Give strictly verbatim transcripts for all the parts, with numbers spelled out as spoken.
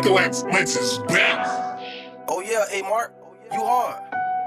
Orthoax Lexus bounce. Oh yeah, hey Mark, you hard.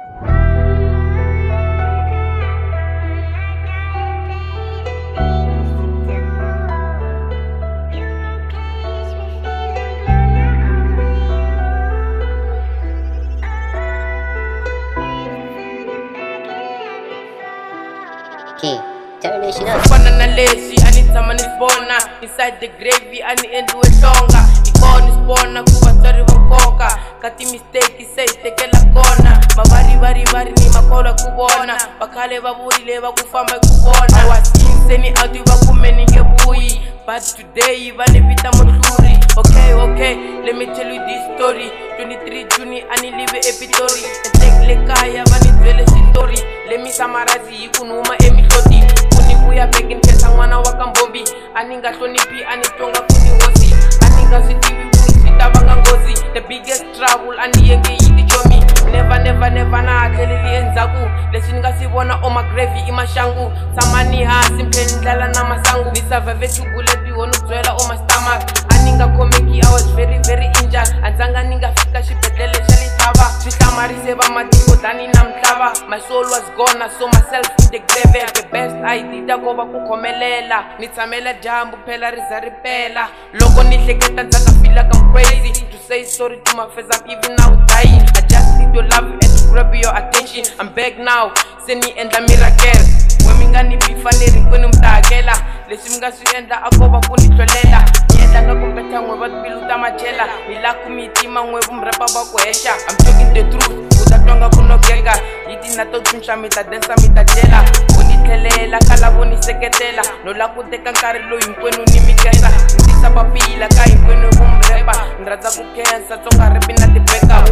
Key, turn this shit up. Banana lazy, I need someone is born inside the gravy, I need to do it longer. The corn is born, kuba sorry wakoka. Kati mistake, say take la corner. Mavari vari vari ni makola kubona. Bakale baburi leva kufama kubona. Wasinse ni adu bakumeni ngebui. But today, vale vita moturi. Okay, okay, let me tell you this story. twenty-three June, ani live epitori. Take le kaya, vani dwele story. Let me summarize ikunuma emikoti. Kunibuya pekin kesa mwana wakambombi. Aninga tonipi, anitonga kuni wosi. Aninga sitiwi kunisita banga ngozi. The biggest trouble, ani yenge yidi chomi. Never, never, never na akelili enzaku. Lesinga sibona oma gravy ima shangu. Samani ha simpendala na masangu. Nisa veve chuguleti wonu zwela oma stomach. Aninga komeki, I was very, very injured. Anzanga ninga fika shipetele shali tava. Shitamarise ba matiko dani na mtava. My soul was gone, I saw myself in the grave. The best I did, I go back kukomelela. Nitamela jambu pela rizaripela. Logo nihleketa nzaka feel like I'm crazy. To say sorry to my face, I'm even now dying. I just need your love and to grab your attention. I'm back now, seni enda miracle. Wemingani bifane rikwenu mtakela. Lesimga suenda akoba kunitlolela. Nienda ngakumpeta ngwe batbiluta machela. Milaku mitima ngwe bumrapa bakwesha. I'm talking the truth, utatwanga kunogeka. Iti nato tuncha mita densa mita jela. Unitelela kala boni seketela. Nola kuteka nkarilo inkwenu nimikesa. Ndisa papila ka inkwenu bumrepa. Ndraza kukensa tonga repi na tipeka.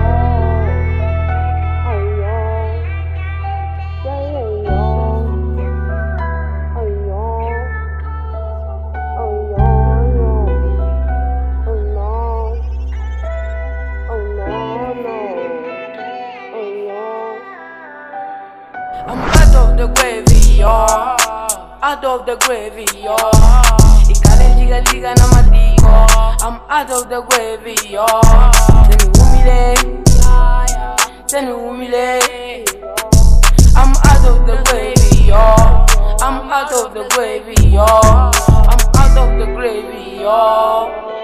I'm out of the gravy, yo. Out of the gravy, yo. Ikale liga liga na matigo. I'm out of the gravy, yo. Tell me umile, tell me umile. I'm out of the gravy, yo. I'm out of the gravy, yo. I'm out of the gravy, yo.